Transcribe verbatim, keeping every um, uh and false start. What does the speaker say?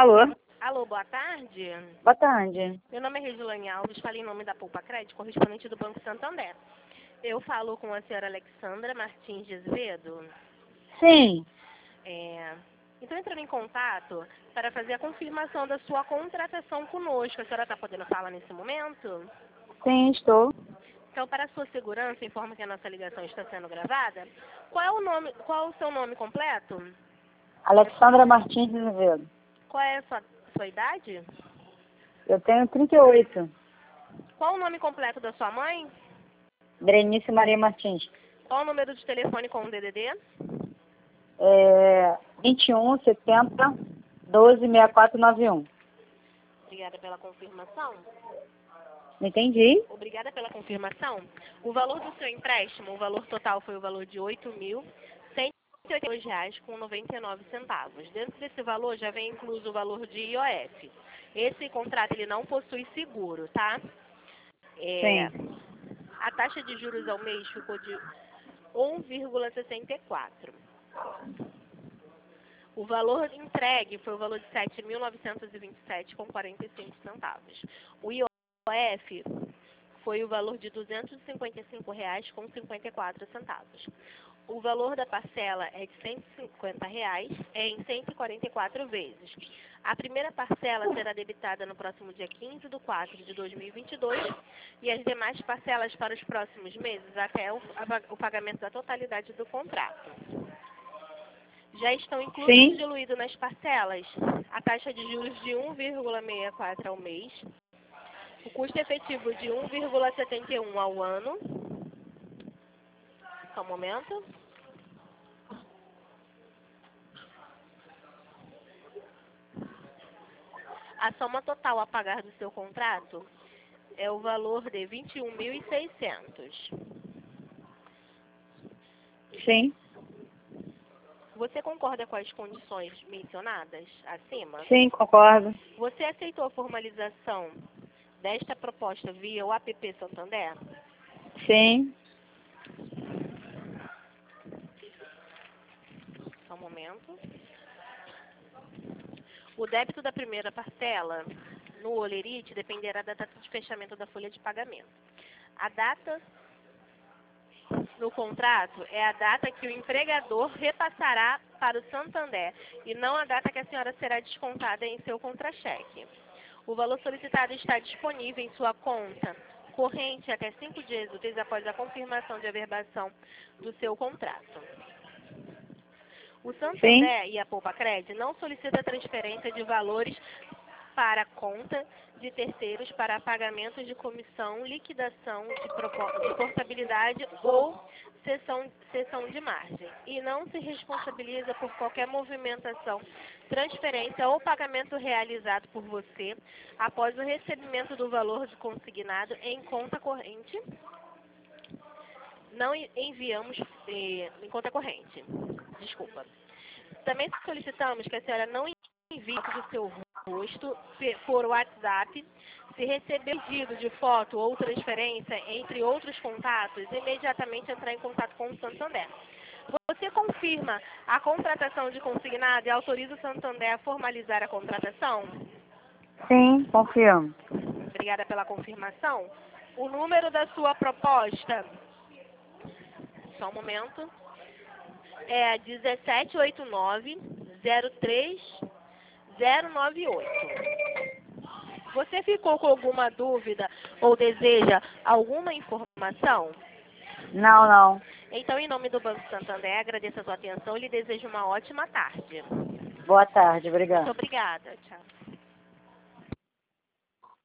Alô? Alô, boa tarde. Boa tarde. Meu nome é Regiane Alves, falei em nome da Poupa Crédito, correspondente do Banco Santander. Eu falo com a senhora Alexandra Martins de Azevedo. Sim. É, então, entrando em contato para fazer a confirmação da sua contratação conosco. A senhora está podendo falar nesse momento? Sim, estou. Então, para a sua segurança, informo que a nossa ligação está sendo gravada. Qual é o nome, qual é o seu nome completo? Alexandra Martins de Azevedo. Qual é a sua, sua idade? Eu tenho trinta e oito. Qual o nome completo da sua mãe? Berenice Maria Martins. Qual o número de telefone com o D D D? É vinte e um, setenta, doze, sessenta e quatro, noventa e um. Obrigada pela confirmação. Não entendi? Obrigada pela confirmação. O valor do seu empréstimo, o valor total foi o valor de oito mil cento e oitenta e dois reais com noventa e nove centavos. Dentro desse valor já vem incluso o valor de I O F. Esse contrato ele não possui seguro, tá? É, Sim. a taxa de juros ao mês ficou de um vírgula sessenta e quatro. O valor entregue foi o valor de sete mil novecentos e vinte e sete reais com quarenta e cinco centavos. O I O F foi o valor de duzentos e cinquenta e cinco reais com cinquenta e quatro centavos. O valor da parcela é de cento e cinquenta reais em cento e quarenta e quatro vezes. A primeira parcela será debitada no próximo dia quinze de quatro de dois mil e vinte e dois e as demais parcelas para os próximos meses até o, o pagamento da totalidade do contrato. Já estão inclusos e diluídos nas parcelas a taxa de juros de um vírgula sessenta e quatro ao mês, o custo efetivo de um vírgula setenta e um ao ano. Só um momento. A soma total a pagar do seu contrato é o valor de vinte e um mil e seiscentos. Sim. Você concorda com as condições mencionadas acima? Sim, concordo. Você aceitou a formalização desta proposta via o app Santander? Sim. Só um momento. O débito da primeira parcela no Olerite dependerá da data de fechamento da folha de pagamento. A data no contrato é a data que o empregador repassará para o Santander e não a data que a senhora será descontada em seu contra-cheque. O valor solicitado está disponível em sua conta corrente até cinco dias úteis após a confirmação de averbação do seu contrato. O Santander Sim. e a Poupa Crédito não solicitam transferência de valores para conta de terceiros para pagamento de comissão, liquidação de, de portabilidade ou cessão, cessão de margem e não se responsabiliza por qualquer movimentação, transferência ou pagamento realizado por você após o recebimento do valor de consignado em conta corrente. Não enviamos eh, em conta corrente. Desculpa. Também solicitamos que a senhora não envie do seu rosto por WhatsApp. Se receber pedido de foto ou transferência, entre outros contatos, imediatamente entrar em contato com o Santander. Você confirma a contratação de consignado e autoriza o Santander a formalizar a contratação? Sim, confirmo. Obrigada pela confirmação. O número da sua proposta, só um momento, é dezessete oitenta e nove, zero três zero nove oito. Você ficou com alguma dúvida ou deseja alguma informação? Não, não. Então, em nome do Banco Santander, agradeço a sua atenção e lhe desejo uma ótima tarde. Boa tarde, obrigada. Muito obrigada. Tchau.